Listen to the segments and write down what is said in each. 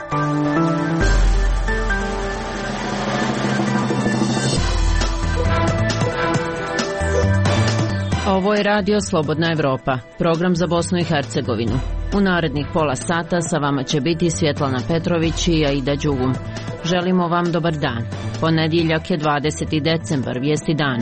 Ovo je Radio Slobodna Evropa, program za Bosnu i Hercegovinu. U narednih pola sata sa vama će biti Svjetlana Petrović i Aida Đugum. Želimo vam dobar dan. Ponedjeljak je 20. decembar, vijesti dana.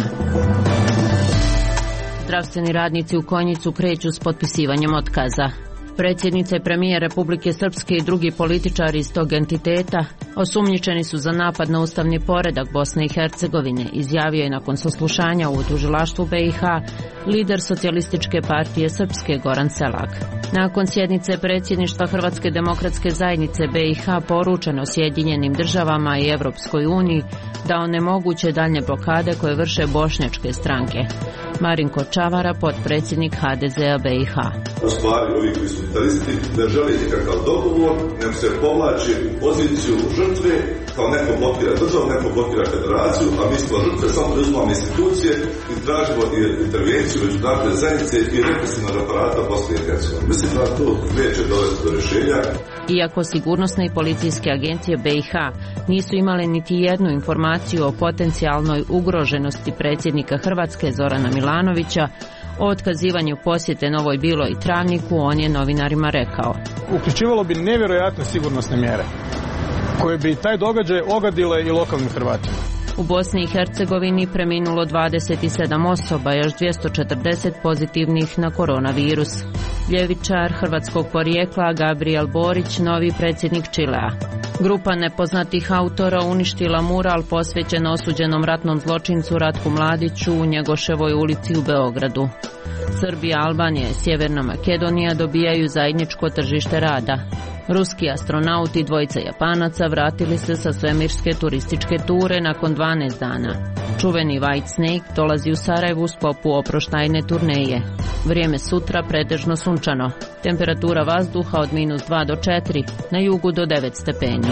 Zdravstveni radnici u Konjicu kreću s potpisivanjem otkaza. Predsjednica i premijer Republike Srpske i drugi političari iz tog entiteta osumnjičeni su za napad na ustavni poredak Bosne i Hercegovine, izjavio je nakon saslušanja u tužilaštvu BiH lider Socijalističke partije Srpske Goran Selak. Nakon sjednice predsjedništva Hrvatske demokratske zajednice BiH poručeno Sjedinjenim državama i Europskoj uniji da onemoguće daljnje blokade koje vrše bošnjačke stranke. Marinko Čavara, potpredsjednik HDZ-a BiH. U stvari, ovi koji su totalisti ne žele nikakav dogovor, nego se povlači u poziciju žrtve, kao neko blokira državu, neko blokira federaciju, a mi smo žrtve, samo preuzimamo institucije i tražimo intervenciju međunarodne zajednice i represivnog aparata Bosne i Hercegovine. Mislim da to neće dovesti do rješenja. Iako sigurnosne i policijske agencije BiH nisu imale niti jednu informaciju o potencijalnoj ugroženosti predsjednika Hrvatske Zorana Milanovića, o otkazivanju posjete Novoj Biloj i Travniku, on je novinarima rekao: uključivalo bi nevjerojatne sigurnosne mjere koje bi taj događaj ogadile i lokalnim Hrvatima. U Bosni i Hercegovini preminulo 27 osoba, još 240 pozitivnih na koronavirus. Ljevičar hrvatskog porijekla Gabriel Borić, novi predsjednik Čilea. Grupa nepoznatih autora uništila mural posvećen osuđenom ratnom zločincu Ratku Mladiću u Njegoševoj ulici u Beogradu. Srbija, Albanija i Sjeverna Makedonija dobijaju zajedničko tržište rada. Ruski astronauti i dvojica Japanaca vratili se sa svemirske turističke ture nakon 12 dana. Čuveni White Snake dolazi u Sarajevu u sklopu oproštajne turneje. Vrijeme sutra pretežno sunčano. Temperatura vazduha od -2 do 4, na jugu do 9 stepeni.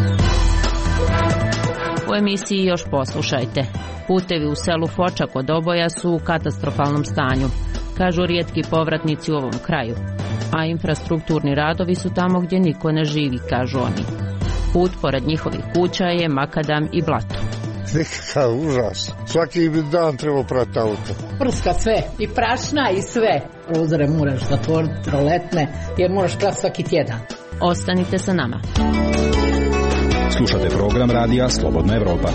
U emisiji još poslušajte. Putevi u selu Foča kod Oboja su u katastrofalnom stanju, kažu rijetki povratnici u ovom kraju. A infrastrukturni radovi su tamo gdje niko ne živi, kažu oni. Put pored njihovih kuća je makadam i blato. Nekakav užas. Svaki bi dan trebao prati auto. Prska sve, i prašna i sve. Prozore moraš zatvoriti, roletne, jer moraš prati svaki tjedan. Ostanite sa nama. Slušate program radija Slobodna Evropa.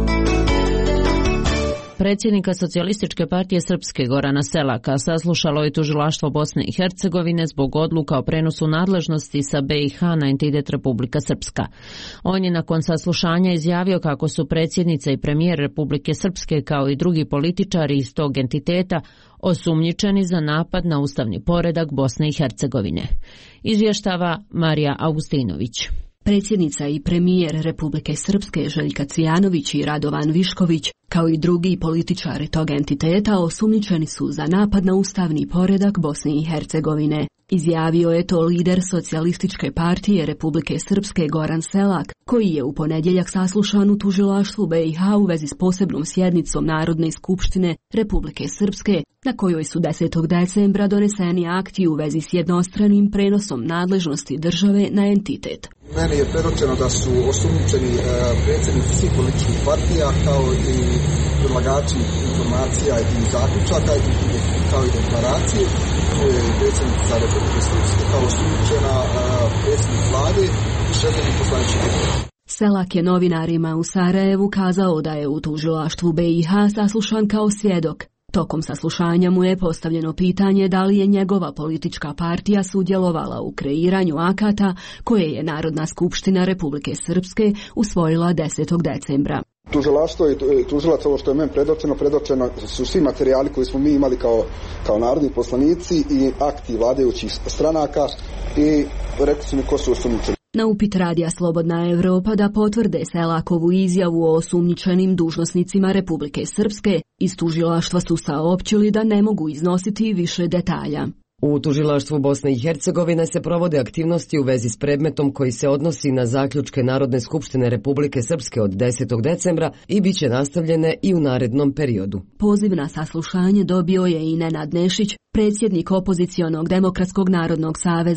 Predsjednika Socijalističke partije Srpske Gorana Selaka saslušalo je tužilaštvo Bosne i Hercegovine zbog odluka o prenosu nadležnosti sa BiH na entitet Republika Srpska. On je nakon saslušanja izjavio kako su predsjednica i premijer Republike Srpske kao i drugi političari iz tog entiteta osumnjičeni za napad na ustavni poredak Bosne i Hercegovine. Izvještava Marija Augustinović. Predsjednica i premijer Republike Srpske Željka Cvijanović i Radovan Višković, kao i drugi političari tog entiteta, osumnjičeni su za napad na ustavni poredak Bosne i Hercegovine. Izjavio je to lider Socijalističke partije Republike Srpske Goran Selak, koji je u ponedjeljak saslušan u tužilaštvu BiH u vezi s posebnom sjednicom Narodne skupštine Republike Srpske, na kojoj su 10. decembra doneseni akti u vezi s jednostranim prenosom nadležnosti države na entitet. Meni je predočeno da su osumnjičeni predsjednici svih političkih partija, kao i predlagači informacija i zaključaka, kao i deklaracije. Tu je predsjednica Republike Srpske kao osumnjičena, predsjednik vlade i šefovi poslaničkih grupa. Selak je novinarima u Sarajevu kazao da je u tužilaštvu BiH saslušan kao svjedok. Tokom saslušanja mu je postavljeno pitanje da li je njegova politička partija sudjelovala u kreiranju akata koje je Narodna skupština Republike Srpske usvojila 10. decembra. Tužilaštvo i tužilac, ovo što je meni predočeno su svi materijali koji smo mi imali kao narodni poslanici i akti vladajućih stranaka i rekli su mi ko su osumnjičeni. Na upit radija Slobodna Evropa da potvrde Selakovu izjavu o osumnjičenim dužnosnicima Republike Srpske, iz tužilaštva su saopćili da ne mogu iznositi više detalja. U tužilaštvu Bosne i Hercegovine se provode aktivnosti u vezi s predmetom koji se odnosi na zaključke Narodne skupštine Republike Srpske od 10. decembra i bit će nastavljene i u narednom periodu. Poziv na saslušanje dobio je i Nenad Nešić, predsjednik opozicionog Demokratskog narodnog saveza.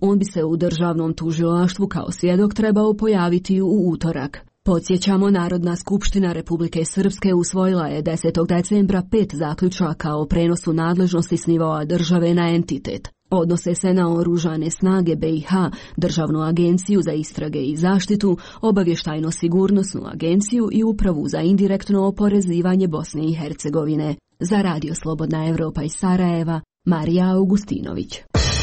On bi se u državnom tužilaštvu kao svjedok trebao pojaviti u utorak. Podsjećamo, Narodna skupština Republike Srpske usvojila je 10. decembra 5 zaključaka o prenosu nadležnosti s nivoa države na entitet. Odnose se na Oružane snage BiH, Državnu agenciju za istrage i zaštitu, Obavještajno-sigurnosnu agenciju i Upravu za indirektno oporezivanje Bosne i Hercegovine. Za Radio Slobodna Evropa iz Sarajeva, Marija Augustinović.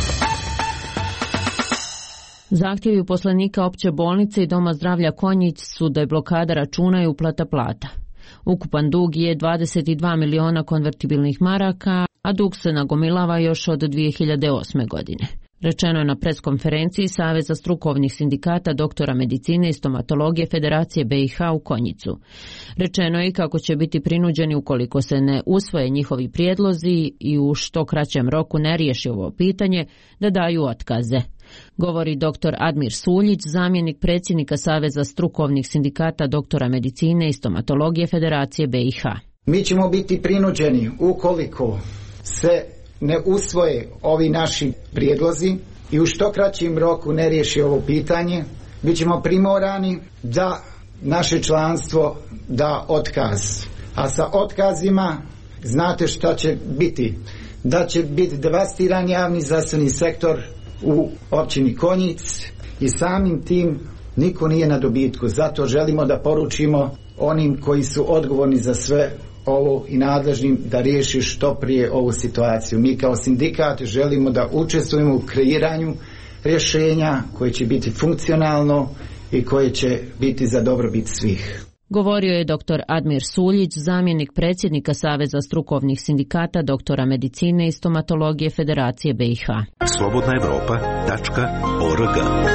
Zahtjevi uposlenika opće bolnice i Doma zdravlja Konjic su da je blokada računa i uplata plata. Ukupan dug je 22 miliona konvertibilnih maraka, a dug se nagomilava još od 2008. godine. Rečeno je na preskonferenciji Saveza strukovnih sindikata doktora medicine i stomatologije Federacije BiH u Konjicu. Rečeno je kako će biti prinuđeni ukoliko se ne usvoje njihovi prijedlozi i u što kraćem roku ne riješi ovo pitanje, da daju otkaze. Govori dr. Admir Suljić, zamjenik predsjednika Saveza strukovnih sindikata doktora medicine i stomatologije Federacije BiH. Mi ćemo biti prinuđeni ukoliko se ne usvoje ovi naši prijedlozi i u što kraćim roku ne riješi ovo pitanje, bit ćemo primorani da naše članstvo da otkaz. A sa otkazima znate šta će biti? Da će biti devastiran javni zdravstveni sektor u općini Konjic i samim tim niko nije na dobitku. Zato želimo da poručimo onim koji su odgovorni za sve ovo i nadležnim da riješi što prije ovu situaciju. Mi kao sindikat želimo da učestvujemo u kreiranju rješenja koje će biti funkcionalno i koje će biti za dobrobit svih. Govorio je dr. Admir Suljić, zamjenik predsjednika Saveza strukovnih sindikata doktora medicine i stomatologije Federacije BiH. slobodnaevropa.org.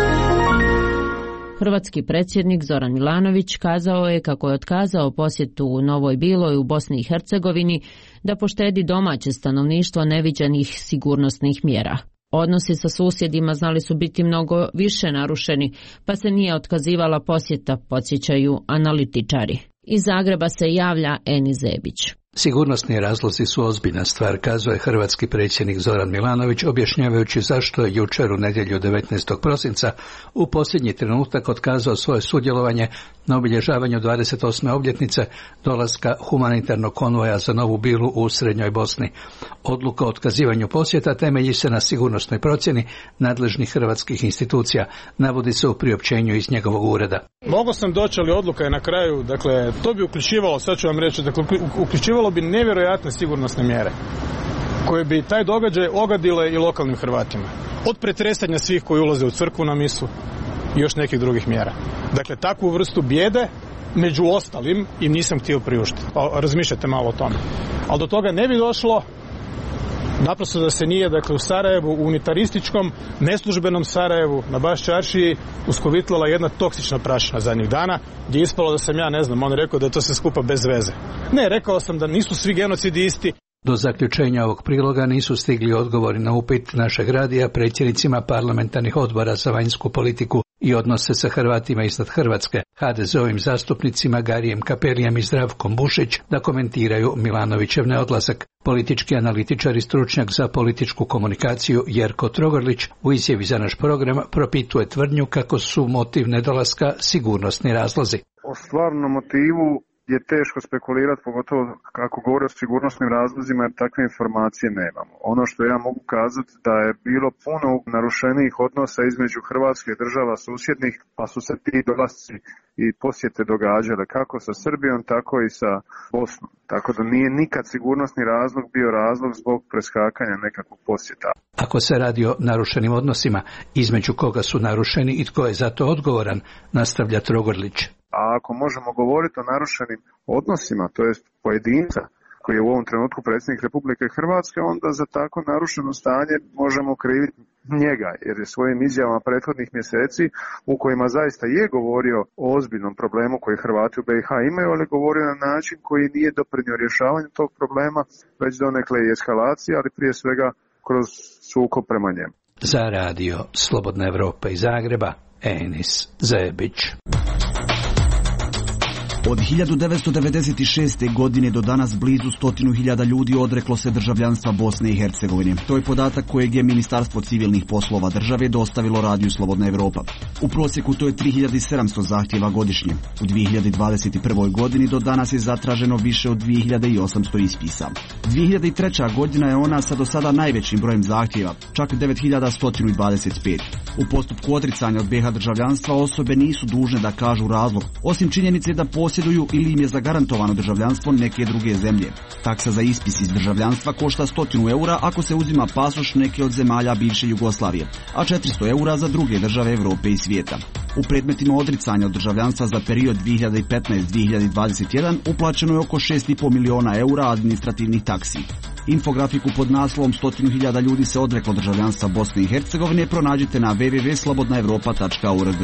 Hrvatski predsjednik Zoran Milanović kazao je kako je otkazao posjetu u Novoj Biloj u Bosni i Hercegovini da poštedi domaće stanovništvo neviđenih sigurnosnih mjera. Odnosi sa susjedima znali su biti mnogo više narušeni, pa se nije otkazivala posjeta, podsjećaju analitičari. Iz Zagreba se javlja Eni Zebić. Sigurnosni razlozi su ozbiljna stvar, kazuje hrvatski predsjednik Zoran Milanović, objašnjavajući zašto je jučer u nedjelju 19. prosinca u posljednji trenutak otkazao svoje sudjelovanje na obilježavanju 28. obljetnice dolaska humanitarnog konvoja za Novu Bilu u Srednjoj Bosni. Odluka o otkazivanju posjeta temelji se na sigurnosnoj procjeni nadležnih hrvatskih institucija, navodi se u priopćenju iz njegovog ureda. Mogao sam doći, ali odluka je na kraju, dakle, to bi uključivalo, sad ću vam reći, dakle, uključivalo bi nevjerojatne sigurnosne mjere koje bi taj događaj ogadile i lokalnim Hrvatima. Od pretresanja svih koji ulaze u crkvu na misu i još nekih drugih mjera. Dakle, takvu vrstu bijede, među ostalim, im nisam htio priuštiti. Pa razmišljate malo o tome. Ali do toga ne bi došlo naprosto da se nije, dakle, u Sarajevu, u unitarističkom, neslužbenom Sarajevu, na Baš Čaršiji, uskovitlala jedna toksična prašina zadnjih dana, gdje je ispalo da sam ja, ne znam, on rekao da je to sve skupa bez veze. Ne, rekao sam da nisu svi genocidi isti. Do zaključenja ovog priloga nisu stigli odgovori na upit našeg radija predsjednicima parlamentarnih odbora za vanjsku politiku i odnose sa Hrvatima iznad Hrvatske, HDZ-ovim zastupnicima Garijem Kapelijem i Zdravkom Bušić, da komentiraju Milanovićev neodlazak. Politički analitičar i stručnjak za političku komunikaciju Jerko Trogorlić u izjavi za naš program propituje tvrdnju kako su motiv nedolaska sigurnosni razlozi. O stvarnom motivu je teško spekulirati, pogotovo kako govori o sigurnosnim razlozima, jer takve informacije nemamo. Ono što ja mogu kazati da je bilo puno narušenijih odnosa između Hrvatske i država susjednih, pa su se ti dolasci i posjete događale kako sa Srbijom, tako i sa Bosnom. Tako da nije nikad sigurnosni razlog bio razlog zbog preskakanja nekakvog posjeta. Ako se radi o narušenim odnosima, između koga su narušeni i tko je za to odgovoran, nastavlja Trogorlić. A ako možemo govoriti o narušenim odnosima, to jest pojedinca koji je u ovom trenutku predsjednik Republike Hrvatske, onda za tako narušeno stanje možemo kriviti njega, jer je svojim izjavama prethodnih mjeseci u kojima zaista je govorio o ozbiljnom problemu koji Hrvati u BiH imaju, ali govorio na način koji nije doprinio rješavanju tog problema, već donekle i eskalacije, ali prije svega kroz sukob prema njemu. Za radio Slobodna Evropa iz Zagreba, Enis Zebić. Od 1996. godine do danas blizu 100.000 ljudi odreklo se državljanstva Bosne i Hercegovine. To je podatak kojeg je Ministarstvo civilnih poslova države dostavilo Radiju Slobodna Evropa. U prosjeku to je 3700 zahtjeva godišnje. U 2021. godini do danas je zatraženo više od 2800 ispisa. 2003. godina je ona sa do sada najvećim brojem zahtjeva, čak 9125. U postupku odricanja od BiH državljanstva osobe nisu dužne da kažu razlog, osim činjenice da posjeduju ili im je zagarantovano državljanstvo neke druge zemlje. Taksa za ispis iz državljanstva košta 100 eura ako se uzima pasoš neke od zemalja bivše Jugoslavije, a 400 eura za druge države Europe i svijeta. U predmetima odricanja od državljanstva za period 2015-2021 uplaćeno je oko 6,5 miliona eura administrativnih taksi. Infografiku pod naslovom 100.000 ljudi se odreklo državljanstva Bosne i Hercegovine pronađite na www.slobodnaevropa.org.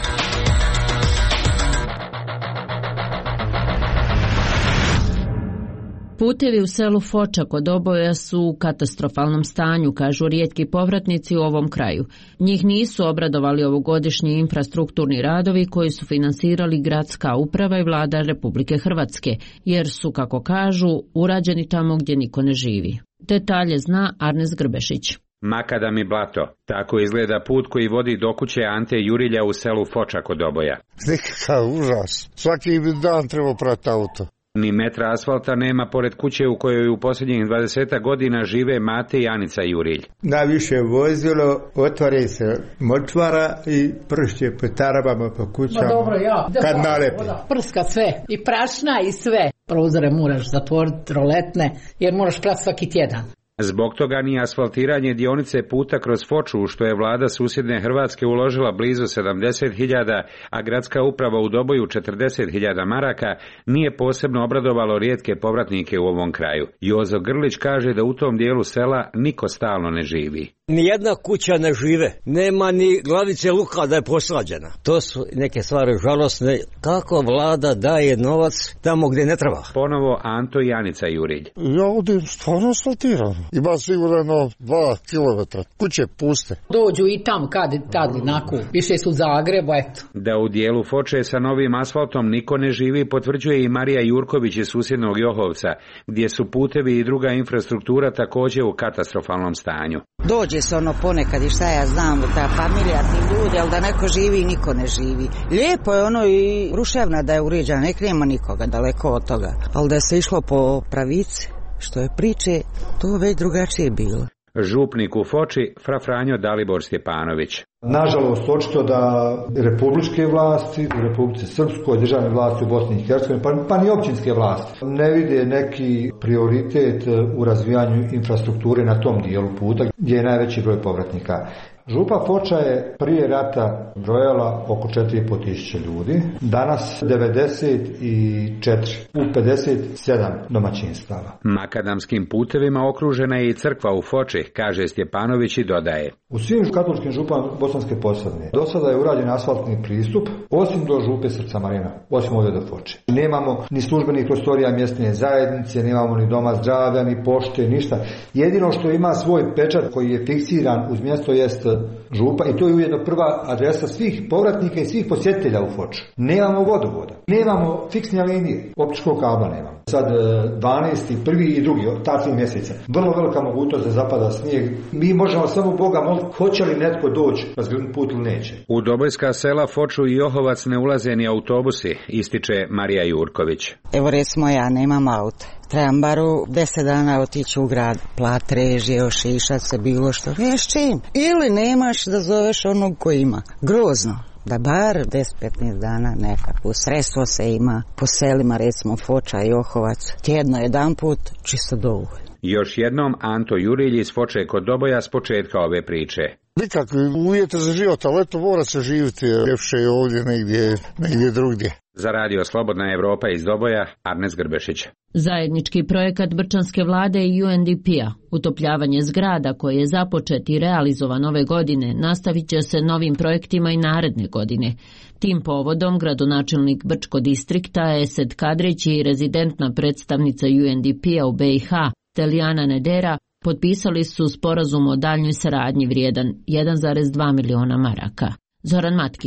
Putevi u selu Foča kod Doboja su u katastrofalnom stanju, kažu rijetki povratnici u ovom kraju. Njih nisu obradovali ovogodišnji infrastrukturni radovi koji su finansirali gradska uprava i vlada Republike Hrvatske, jer su, kako kažu, urađeni tamo gdje niko ne živi. Detalje zna Arnes Grbešić. Makadam i blato. Tako izgleda put koji vodi do kuće Ante Jurilja u selu Foča kod Doboja. Nekakav užas. Svaki dan treba prati auto. Ni metra asfalta nema pored kuće u kojoj u posljednjih 20 godina žive Mate i Anica Jurilj. Najviše vozilo, otvori se močvara i pršće po tarabama, po kućama. Dobro, kad nalepi. Prska sve, i prašna i sve. Prozore moraš zatvoriti, roletne, jer moraš prati svaki tjedan. Zbog toga ni asfaltiranje dionice puta kroz Foču, što je vlada susjedne Hrvatske uložila blizu 70.000, a gradska uprava u Doboju 40.000 maraka, nije posebno obradovalo rijetke povratnike u ovom kraju. Jozo Grlić kaže da u tom dijelu sela niko stalno ne živi. Nijedna kuća ne žive, nema ni glavice luka da je posađena. To su neke stvari žalosne. Kako vlada daje novac tamo gdje ne treba? Ponovo Anto i Anica Jurilj. Ja ovdje stvarno asfaltiram. Ima sigurno 2 kilometra. Kuće puste. Dođu i tam kad naku. Više su u Zagrebu, eto. Da u dijelu Foče sa novim asfaltom niko ne živi, potvrđuje i Marija Jurković iz susjednog Johovca, gdje su putevi i druga infrastruktura također u katastrofalnom stanju. Dođe se ono ponekad i šta ja znam, ta familija, ti ljudi, ali da neko živi i niko ne živi. Lijepo je ono i ruševna da je uređena, nek nema nikoga, daleko od toga. Ali da se išlo po pravici, što je priče, to već drugačije bilo. Župnik u Foči, fra Franjo Dalibor Stjepanović. Nažalost, očito da republičke vlasti u Republici Srpskoj, državne vlasti u Bosni i Hercegovini, pa ni općinske vlasti, ne vide neki prioritet u razvijanju infrastrukture na tom dijelu puta gdje je najveći broj povratnika. Župa Foča je prije rata brojala oko 4.500 ljudi, danas 94 u 57 domaćinstava. Makadamskim putevima okružena je i crkva u Foči, kaže Stjepanović i dodaje. U svim katoličkim župama Bosanske Posavine do sada je urađen asfaltni pristup, osim do župe Srca Marina, osim ovdje do Foče. Nemamo ni službenih prostorija mjesne zajednice, nemamo ni doma zdravlja, ni pošte, ništa. Jedino što ima svoj pečat koji je fiksiran uz mjesto jest župa i to je ujedno prva adresa svih povratnika i svih posjetitelja u Foču. Nemamo vodovoda, nemamo fiksne linije, optičkog kabla nemamo. Sad 12. prvi i drugi, ta 3 mjeseca. Vrlo velika mogućnost da zapada snijeg. Mi možemo samo Boga moliti hoće li netko doći razgrnuti put ili neće. U Dobojska sela Foču i Johovac ne ulaze ni autobusi, ističe Marija Jurković. Evo recimo ja nemam auta. Trebam bar 10 dana otići u grad, plat režije, ošišat se, bilo što. Veš čim? Ili nemaš da zoveš onog koji ima. Grozno. Da bar 10-15 dana nekako sredstvo se ima po selima, recimo Foča i Johovac. Tjedno jedan put, čisto dovoljno. Još jednom Anto Jurilj iz Foče kod Doboja s početka ove priče. Nikakvi uvjete za život, ali eto mora se živjeti ljepše ovdje negdje drugdje. Za Radio Slobodna Evropa iz Doboja, Arnes Grbešić. Zajednički projekat Brčanske vlade i UNDP-a, utopljavanje zgrada koji je započet i realizovan ove godine, nastavit će se novim projektima i naredne godine. Tim povodom gradonačelnik Brčko distrikta Esed Kadrić i rezidentna predstavnica UNDP-a u BiH Teljana Nedera potpisali su sporazum o daljnjoj saradnji vrijedan 1,2 miliona maraka. Zoran Matkić.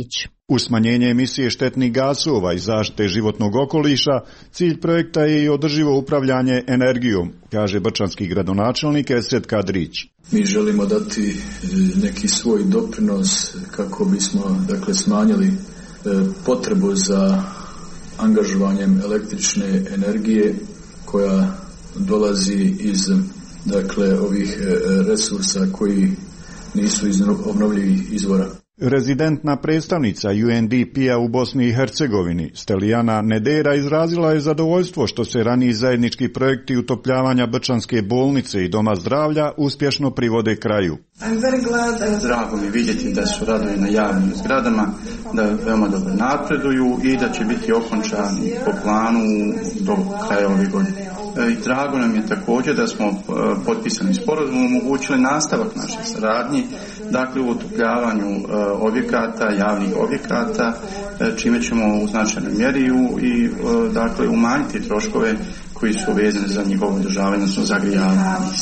U smanjenje emisije štetnih gasova i zaštite životnog okoliša, cilj projekta je i održivo upravljanje energijom, kaže brčanski gradonačelnik Esed Kadrić. Mi želimo dati neki svoj doprinos kako bismo smanjili potrebu za angažovanjem električne energije koja dolazi iz ovih resursa koji nisu iz obnovljivih izvora. Rezidentna predstavnica UNDP-a u Bosni i Hercegovini, Stelijana Nedera, izrazila je zadovoljstvo što se raniji zajednički projekti utopljavanja Brčanske bolnice i Doma zdravlja uspješno privode kraju. Drago mi vidjeti da su radovi na javnim zgradama, da veoma dobro napreduju i da će biti okončani po planu do kraja ove godine. I drago nam je također da smo potpisani sporazumom omogućili nastavak naše saradnje, u utopljavanju objekata, javnih objekata, čime ćemo u značajnoj mjeri i umanjiti troškove koji su vezani za njihovo održavanje, odnosno zagrijavanje.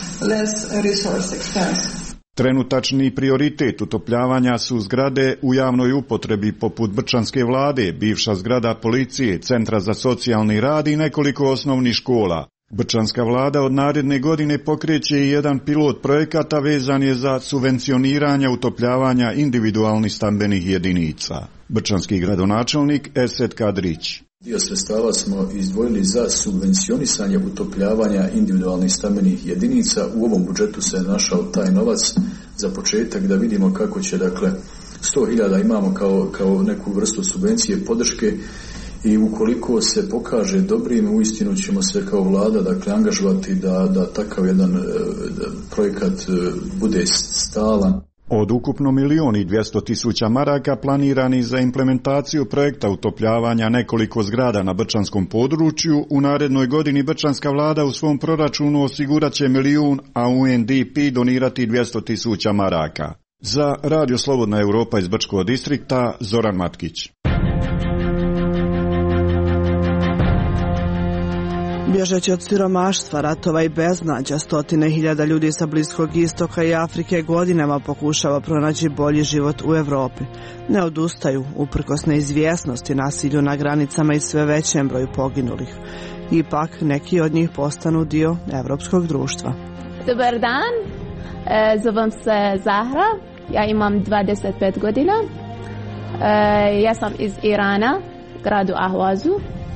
Trenutačni prioritet utopljavanja su zgrade u javnoj upotrebi poput Brčanske vlade, bivša zgrada policije, Centra za socijalni rad i nekoliko osnovnih škola. Brčanska vlada od naredne godine pokreće i jedan pilot projekata vezan je za subvencioniranje utopljavanja individualnih stambenih jedinica. Brčanski gradonačelnik Esed Kadrić. Dio sredstava smo izdvojili za subvencionisanje utopljavanja individualnih stambenih jedinica. U ovom budžetu se je našao taj novac za početak da vidimo kako će 100.000 imamo kao neku vrstu subvencije podrške. I ukoliko se pokaže dobrim, uistinu ćemo se kao vlada angažovati da takav jedan projekat bude stalan. Od ukupno 1.200.000 maraka planirani za implementaciju projekta utopljavanja nekoliko zgrada na brčanskom području, u narednoj godini brčanska vlada u svom proračunu osigurat će 1.000.000, a UNDP donirati 200.000 maraka. Za Radio Slobodna Europa iz Brčkog distrikta, Zoran Matkić. Bježeći od siromaštva, ratova i beznađa, 100.000 ljudi sa Bliskog istoka i Afrike godinama pokušava pronaći bolji život u Europi. Ne odustaju, uprkos neizvjesnosti, nasilju na granicama i sve većem broju poginulih. Ipak, neki od njih postanu dio evropskog društva. Dobar dan, zovem se Zahra, ja imam 25 godina. Ja sam iz Irana, gradu Ahvazu.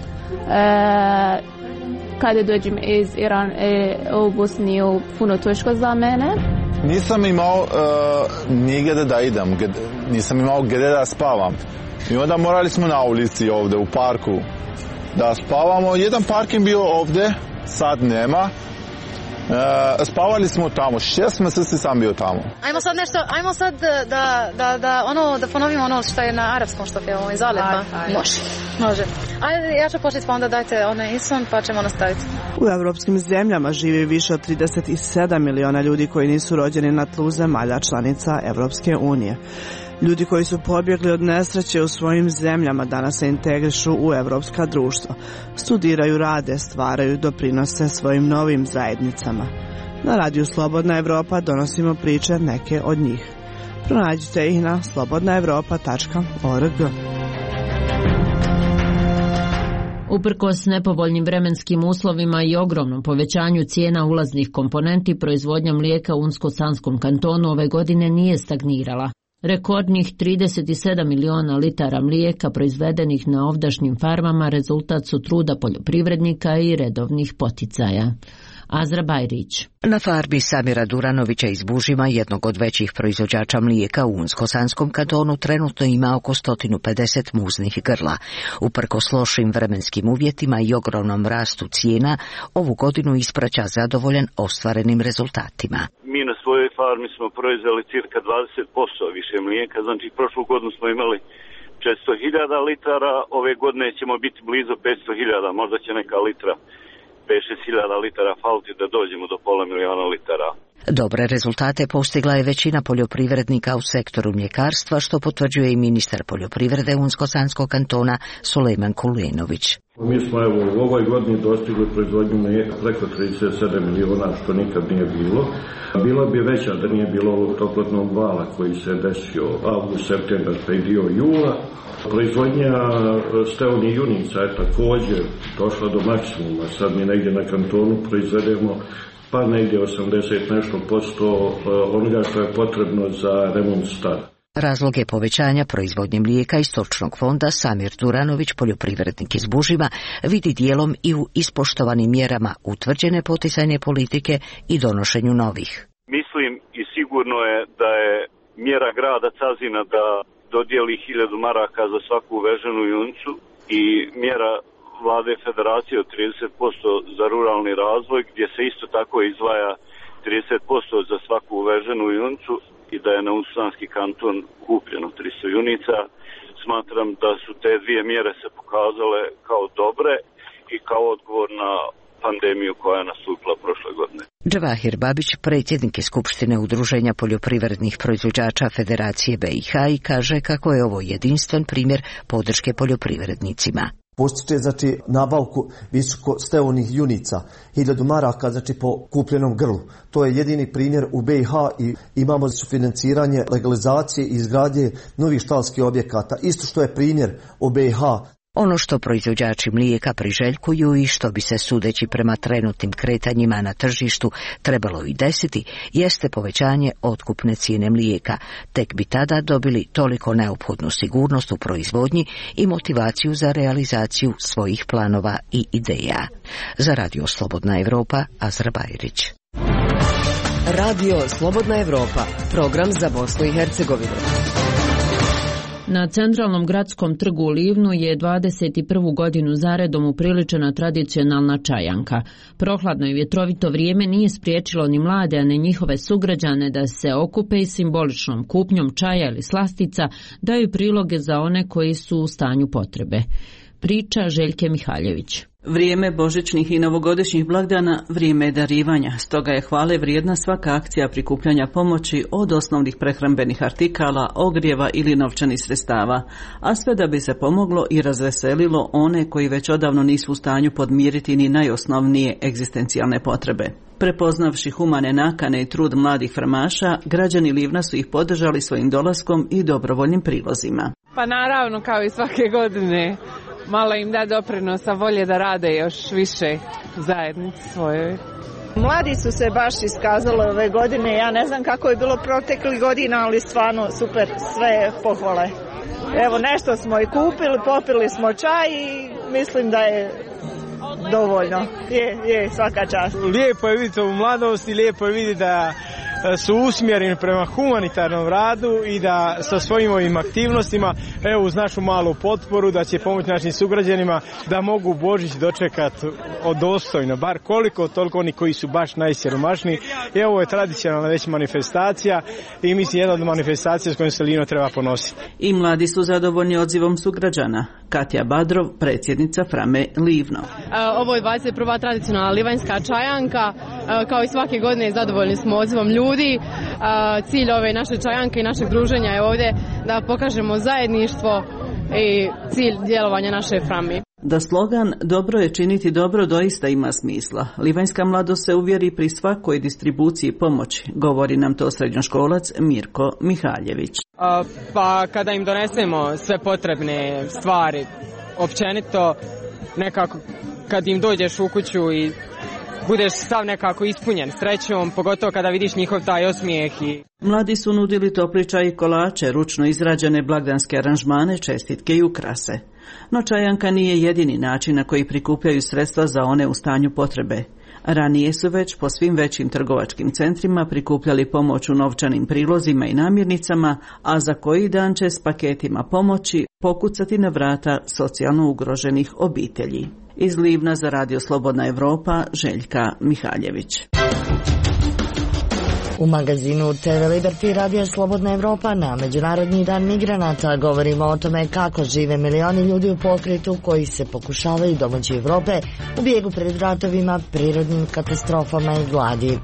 Kada dođem iz Irana u Bosniju, puno teško za mene. Nisam imao nigdje da idem, nisam imao gdje da spavam. I onda morali smo na ulici ovdje u parku da spavamo. Jedan parking bio ovdje, sad nema. Spavali smo tamo, 6 mjeseci sam bio tamo. Ajmo sad da ponovimo ono što je na arapskom što pjevamo iz Alepa. Može. Ajde, ja ću početi pa onda dajte onaj isun pa ćemo nastaviti. U evropskim zemljama živi više od 37 miliona ljudi koji nisu rođeni na tlu zemalja članica Evropske unije. Ljudi koji su pobjegli od nesreće u svojim zemljama danas se integrišu u evropska društva. Studiraju, rade, stvaraju, doprinose svojim novim zajednicama. Na radiju Slobodna Evropa donosimo priče neke od njih. Pronađite ih na slobodnaevropa.org. Uprkos nepovoljnim vremenskim uslovima i ogromnom povećanju cijena ulaznih komponenti, proizvodnja mlijeka u Unsko-Sanskom kantonu ove godine nije stagnirala. Rekordnih 37 miliona litara mlijeka proizvedenih na ovdašnjim farmama rezultat su truda poljoprivrednika i redovnih poticaja. Azra Bajrić. Na farmi Samira Duranovića iz Bužima, jednog od većih proizvođača mlijeka u Unsko-Sanskom kantonu, trenutno ima oko 150 muznih grla. Uprkos lošim vremenskim uvjetima i ogromnom rastu cijena, ovu godinu ispraća zadovoljan ostvarenim rezultatima. Mi na svojoj farmi smo proizveli cirka 20% više mlijeka, znači prošlu godinu smo imali 400.000 litara, ove godine ćemo biti blizu 500.000, možda će neka litra 5-6 hiljada litara faliti da dođemo do 500.000 litara. Dobre rezultate postigla je većina poljoprivrednika u sektoru mljekarstva, što potvrđuje i ministar poljoprivrede Unsko-Sanskog kantona Sulejman Kulenović. Mi smo u ovoj godini dostigli proizvodnju mlijeka preko 37 miliona, što nikad nije bilo. Bila bi veća da nije bilo ovog toplotnog vala koji se desio avgust, septembar pa i dio jula. Proizvodnja steonih junica je također došla do maksimuma. Sad mi negdje na kantonu proizvedemo pa negdje 80 nešto posto onoga što je potrebno za remont stada. Razlog je povećanja proizvodnje mlijeka iz stočnog fonda Samir Duranović, poljoprivrednik iz Bužima, vidi dijelom i u ispoštovanim mjerama utvrđene poticajne politike i donošenju novih. Mislim i sigurno je da je mjera grada Cazina da dodijeli 1000 maraka za svaku uveženu juncu i mjera vlade federacije od 30% za ruralni razvoj, gdje se isto tako izdvaja 30% za svaku uveženu juncu i da je na Unsko-Sanski kanton kupljeno 300 junica. Smatram da su te dvije mjere se pokazale kao dobre i kao odgovor na pandemiju koja je nastupila prošle godine. Džavahir Babić, predsjednik je Skupštine Udruženja poljoprivrednih proizvođača Federacije BiH, i kaže kako je ovo jedinstven primjer podrške poljoprivrednicima. Postiče nabavku visoko steonih junica, 1000 maraka po kupljenom grlu. To je jedini primjer u BiH i imamo sufinanciranje legalizacije i izgradnje novih štalskih objekata. Isto što je primjer u BiH. Ono što proizvođači mlijeka priželjkuju i što bi se, sudeći prema trenutnim kretanjima na tržištu, trebalo i desiti, jeste povećanje otkupne cijene mlijeka. Tek bi tada dobili toliko neophodnu sigurnost u proizvodnji i motivaciju za realizaciju svojih planova i ideja. Za Radio Slobodna Evropa, Azra Bajrić. Radio Slobodna Evropa, program za Bosnu i Hercegovinu. Na centralnom gradskom trgu u Livnu je 21. godinu zaredom upriličena tradicionalna čajanka. Prohladno i vjetrovito vrijeme nije spriječilo ni mlade, a ne njihove sugrađane da se okupe i simboličnom kupnjom čaja ili slastica daju priloge za one koji su u stanju potrebe. Priča Željke Mihaljević. Vrijeme božićnih i novogodišnjih blagdana vrijeme je darivanja, stoga je hvale vrijedna svaka akcija prikupljanja pomoći od osnovnih prehrambenih artikala, ogrijeva ili novčanih sredstava, a sve da bi se pomoglo i razveselilo one koji već odavno nisu u stanju podmiriti ni najosnovnije egzistencijalne potrebe. Prepoznavši humane nakane i trud mladih farmaša, građani Livna su ih podržali svojim dolaskom i dobrovoljnim prilozima. Pa naravno, kao i svake godine, malo im da doprinosa, volje da rade još više u zajednici svojoj. Mladi su se baš iskazali ove godine, ja ne znam kako je bilo protekli godina, ali stvarno super, sve pohvale. Evo, nešto smo i kupili, popili smo čaj i mislim da je dovoljno. Je, svaka čast. Lijepo je vidjeti ovu mladost i lijepo je vidjeti da su usmjereni prema humanitarnom radu i da sa svojim ovim aktivnostima, evo uz našu malu potporu, da će pomoći našim sugrađanima da mogu Božić dočekati dostojno, bar koliko toliko oni koji su baš najsiromašniji. I ovo je tradicionalna već manifestacija i mislim jedna od manifestacija s kojom se Livno treba ponositi. I mladi su zadovoljni odzivom sugrađana. Katja Badrov, predsjednica Frame Livno. Ovo je 21. tradicionalna livanjska čajanka. Kao i svake godine zadovoljni smo odzivom ljudi. Cilj ove naše čajanke i našeg druženja je ovdje da pokažemo zajedništvo i cilj djelovanja naše Frame. Da slogan "Dobro je činiti dobro" doista ima smisla. Livanjska mladost se uvjeri pri svakoj distribuciji pomoći, govori nam to srednjoškolac Mirko Mihaljević. Pa kada im donesemo sve potrebne stvari, općenito nekako kad im dođeš u kuću i budeš sav nekako ispunjen srećom, pogotovo kada vidiš njihov taj osmijeh. Mladi su nudili topli čaj i kolače, ručno izrađene blagdanske aranžmane, čestitke i ukrase. No čajanka nije jedini način na koji prikupljaju sredstva za one u stanju potrebe. Ranije su već po svim većim trgovačkim centrima prikupljali pomoć u novčanim prilozima i namirnicama, a za koji dan će s paketima pomoći pokucati na vrata socijalno ugroženih obitelji. Iz Livna za Radio Slobodna Evropa, Željka Mihaljević. U magazinu TV Liberty Radio Slobodna Evropa na Međunarodni dan migranata govorimo o tome kako žive milioni ljudi u pokretu koji se pokušavaju domoći Evrope u bijegu pred ratovima, prirodnim katastrofama i gladi.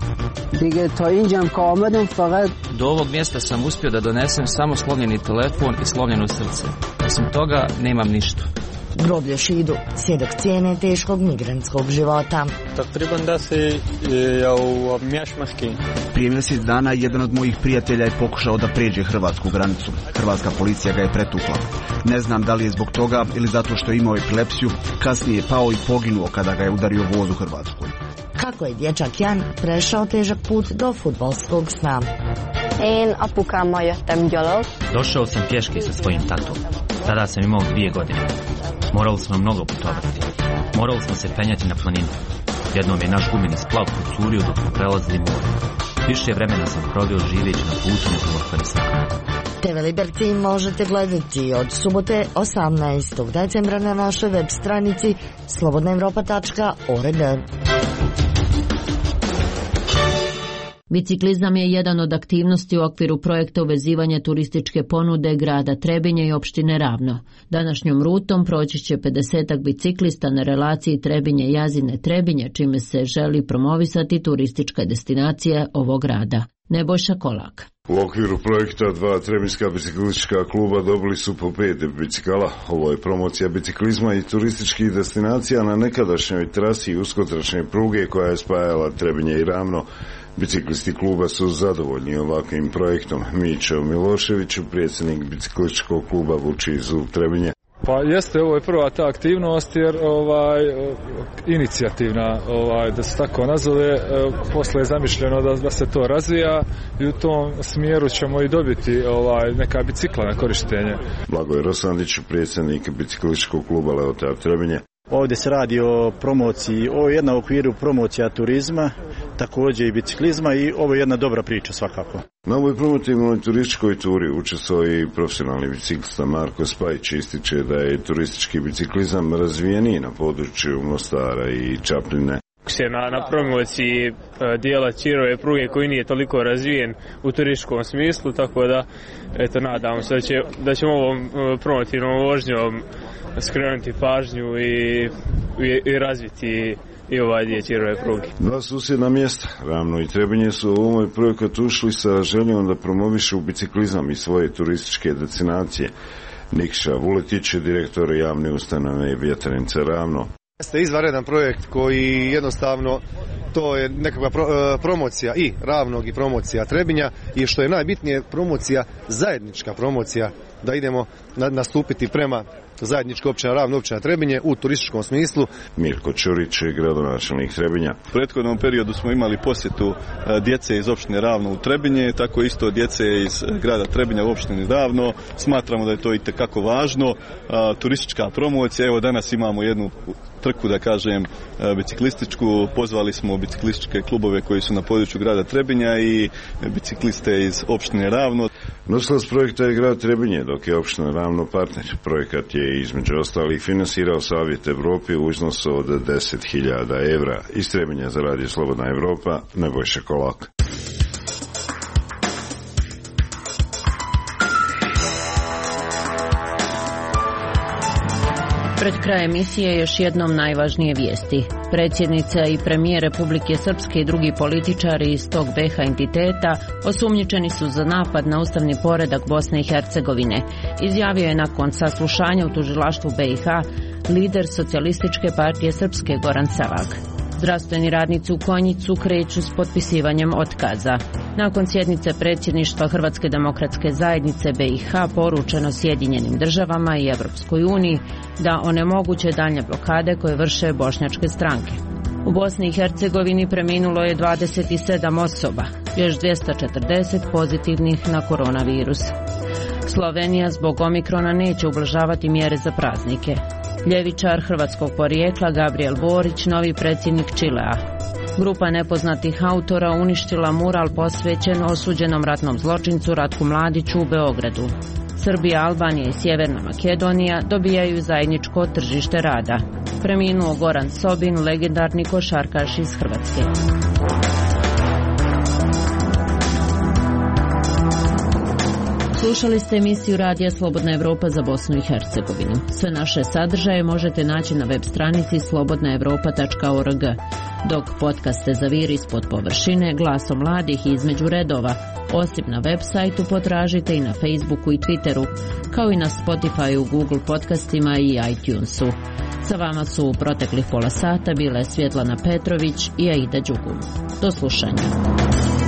Do ovog mjesta sam uspio da donesem samo slomljeni telefon i slomljeno srce. Osim toga nemam ništa. Groblje Šidu, svjedok cijene teškog migrantskog života. Prije mjesec dana jedan od mojih prijatelja je pokušao da pređe hrvatsku granicu. Hrvatska policija ga je pretukla. Ne znam da li je zbog toga ili zato što je imao epilepsiju, kasnije je pao i poginuo kada ga je udario voz u Hrvatskoj. Kako je dječak Jan prešao težak put do fudbalskog sna? Došao sam pješke sa svojim tatom. Tada sam imao 2 godine. Morali smo mnogo putovati. Morali smo se penjati na planinu. Jednom je naš gumeni splav procurio dok smo prelazili more. Više vremena sam proveo živeći na putu nego u Afganistanu. TV Liberty možete gledati od subote 18. decembra na našoj web stranici slobodnaevropa.org. Biciklizam je jedan od aktivnosti u okviru projekta uvezivanja turističke ponude grada Trebinje i opštine Ravno. Današnjom rutom proći će 50 biciklista na relaciji Trebinje-Jazine-Trebinje, čime se želi promovisati turistička destinacija ovog grada. Nebojša Kolak. U okviru projekta 2 trebinjska biciklistička kluba dobili su po 5 bicikala. Ovo je promocija biciklizma i turističkih destinacija na nekadašnjoj trasi uskotračne pruge koja je spajala Trebinje i Ravno. Biciklisti kluba su zadovoljni ovakvim projektom. Mićo Milošević, predsjednik biciklističkog kluba Vuči Zub Trebinje. Pa jeste, ovo je prva ta aktivnost jer inicijativna, da se tako nazove, posle je zamišljeno da se to razvija i u tom smjeru ćemo i dobiti neka bicikla na korištenje. Blagoje Rosandić, predsjednik biciklističkog kluba Leotar Trebinje. Ovdje se radi o promociji, ovo je jedna u okviru promocija turizma, također i biciklizma i ovo je jedna dobra priča svakako. Na ovoj promotivnoj turističkoj turi učestvovao i profesionalni biciklista Marko Spajić, ističe da je turistički biciklizam razvijeniji na području Mostara i Čapljine. Na promociji dijela Ćirove pruge koji nije toliko razvijen u turističkom smislu, tako da nadamo se da ćemo ovom promotivnom vožnjom skrenuti pažnju i razviti i ovaj dio Ćirove pruge. 2 susjedna mjesta, Ravno i Trebinje, su u ovoj projekat ušli sa željom da promovišu biciklizam i svoje turističke destinacije. Nikša Vuletić, direktor javne ustanove Vjetrenica Ravno. Jeste izvanredan projekt koji jednostavno to je nekakva promocija i Ravnog i promocija Trebinja i što je najbitnije promocija, zajednička promocija, da idemo nastupiti prema zajednička općina Ravno, općina Trebinje u turističkom smislu. Mirko Ćurić, gradonačelnik Trebinja. U prethodnom periodu smo imali posjetu djece iz opštine Ravno u Trebinje, tako isto djece iz grada Trebinja u opštini Ravno. Smatramo da je to itekako važno. Turistička promocija, evo danas imamo jednu trku, da kažem, biciklističku. Pozvali smo biciklističke klubove koji su na području grada Trebinja i bicikliste iz opštine Ravno. Nosilac projekta je grad Trebinje, dok je opština Ravno partner. Projekat je između ostalih finansirao Savjet Evrope u iznosu od 10.000 evra. Iz Trebinja za Radio Slobodna Evropa, Nebojša Kolak. Pred kraj emisije još jednom najvažnije vijesti. Predsjednica i premijer Republike Srpske i drugi političari iz tog BiH entiteta osumnjičeni su za napad na ustavni poredak Bosne i Hercegovine. Izjavio je nakon saslušanja u tužilaštvu BiH lider Socijalističke partije Srpske Goran Savag. Zdravstveni radnici u Konjicu kreću s potpisivanjem otkaza. Nakon sjednice predsjedništva Hrvatske demokratske zajednice BiH poručeno Sjedinjenim državama i Evropskoj uniji da onemoguće daljnje blokade koje vrše bošnjačke stranke. U Bosni i Hercegovini preminulo je 27 osoba, još 240 pozitivnih na koronavirus. Slovenija zbog omikrona neće ublažavati mjere za praznike. Ljevičar hrvatskog porijekla Gabriel Borić, novi predsjednik Čilea. Grupa nepoznatih autora uništila mural posvećen osuđenom ratnom zločincu Ratku Mladiću u Beogradu. Srbija, Albanija i Sjeverna Makedonija dobijaju zajedničko tržište rada. Preminuo Goran Sobin, legendarni košarkaš iz Hrvatske. Slušali ste emisiju Radija Slobodna Evropa za Bosnu i Hercegovinu. Sve naše sadržaje možete naći na web stranici slobodnaevropa.org, dok podcaste Zaviri ispod površine, Glasom mladih i Između redova, osim na web sajtu potražite i na Facebooku i Twitteru, kao i na Spotifyu, Google podcastima i iTunesu. Sa vama su u proteklih pola sata bile Svjetlana Petrović i Aida Đugum. Do slušanja.